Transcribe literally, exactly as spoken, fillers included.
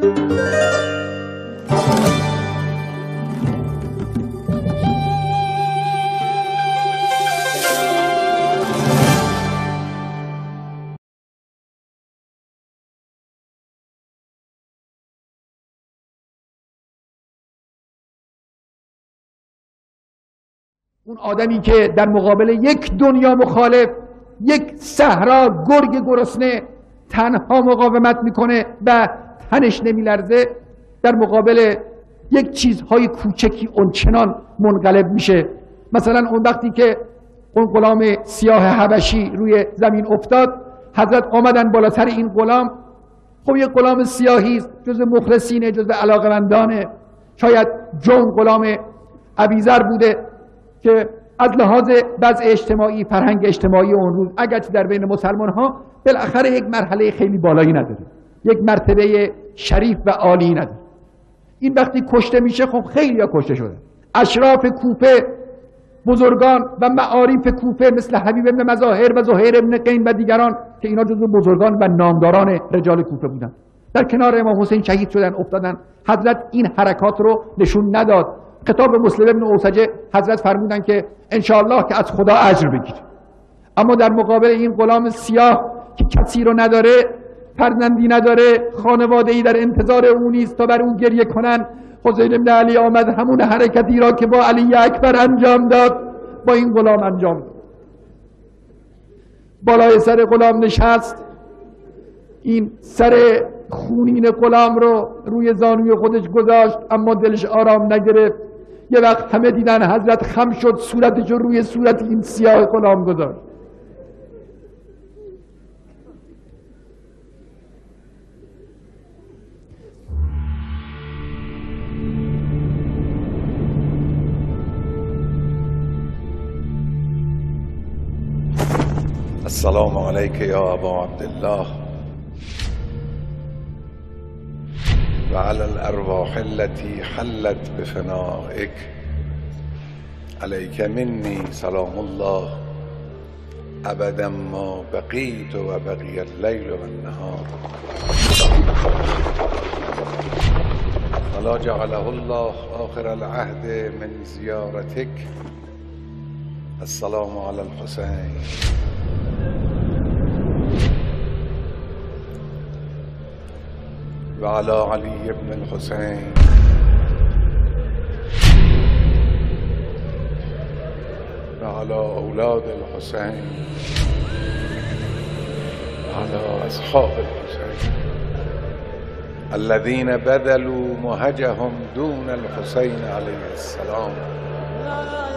اون آدمی که در مقابل یک دنیا مخالف، یک صحرا گرگ گرسنه تنها مقاومت میکنه و تنش نمیلرزه، در مقابل یک چیزهای کوچکی اونچنان منقلب میشه. مثلا اون وقتی که اون غلام سیاه حبشی روی زمین افتاد، حضرت آمدن بالا سر این غلام. خب یک غلام سیاهی است، جز مخلصینه، جز علاقمندانه. شاید جون غلام ابیذر بوده که از لحاظ وضع اجتماعی، فرهنگ اجتماعی اون روز اگرچه در بین مسلمان ها بالاخره یک مرحله خیلی بالایی نداره، یک مرتبه شریف و عالی نداره. این وقتی کشته میشه، خب خیلی ها کشته شده. اشراف کوفه، بزرگان و معارف کوفه مثل حبیب بن مظاهر و زهیر بن قین و دیگران که اینا جزو بزرگان و نامداران رجال کوفه بودن، در کنار امام حسین شهید شدن، افتادن. حضرت این حرکات رو نشون نداد. خطاب مسلم بن اوسجه حضرت فرمودن که انشاءالله که از خدا اجر بگیر. اما در مقابل این غلام سیاه که کسی رو نداره، فرزندی نداره، خانواده‌ای در انتظار او نیست تا بر او گریه کنن، حسین بن علی آمد همون حرکتی را که با علی اکبر انجام داد با این غلام انجام داد. بالای سر غلام نشست، این سر خونین غلام رو روی زانوی خودش گذاشت، اما دلش آرام نگرفت. یه وقت همه دیدن حضرت خم شد، صورتش رو روی صورت این سیاه غلام گذاشت. السلام علیک یا ابا عبدالله و علی الارواح التي حلت بفنائک علیک منی سلام الله ابدا ما بقیت و بقی اللیل و النهار ولا جعله الله آخر العهد من زیارتک. السلام علی الحسین و علی علی بن الحسین و علی اولاد الحسین و علی اصحاب الحسین الذين بذلوا مهجهم دون الحسين عليه السلام.